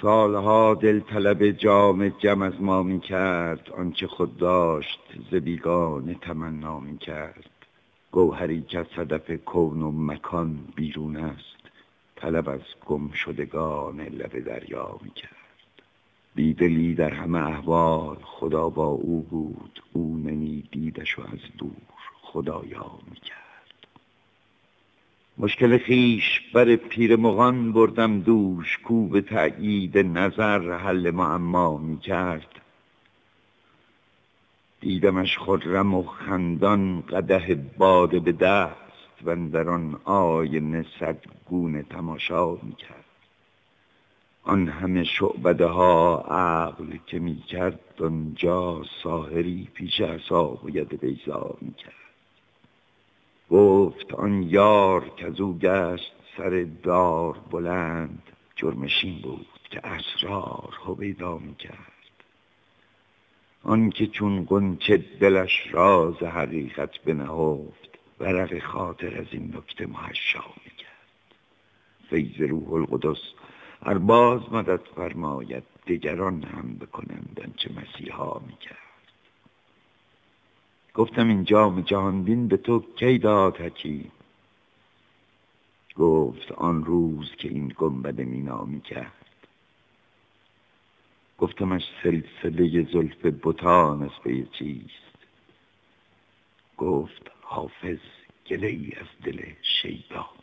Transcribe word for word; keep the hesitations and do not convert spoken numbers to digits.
سالها دل طلب جام جم از ما می کرد، آنچه خود داشت ز بیگانه تمنا می کرد. گوهری که از صدف کون و مکان بیرون است، طلب از گم شدگان لب دریا می کرد. بیدلی در همه احوال خدا با او بود، او نمی دیدش و از دور خدایا می کرد. مشکل خیش بر پیر مغان بردم دوش، کو به تأیید نظر حل معما می کرد. دیدمش خرم و خندان قدح باده به دست، و اندر آن آینه صد گونه تماشا می کرد. آن همه شعبده ها عقل که می کرد آنجا، ساحری پیش عصا و ید بیضا می کرد. گفت آن یار که از او گشت سر دار بلند، جرمشین بود که اسرار هویدا می کرد. آن که چون غنچه دلش راز حقیقت بنهفت، ورق خاطر از این نکته محشا می کرد. فیض روح القدس هر باز مدد فرماید، دیگران هم بکنند آنچه مسیحا می کرد. گفتم این جام جهان بین به تو کی داد حکیم؟ گفت آن روز که این گنبد مینا می کرد. گفتمش سلسله زلف بتان از پی چیست؟ گفت حافظ گله ای از دل شیدا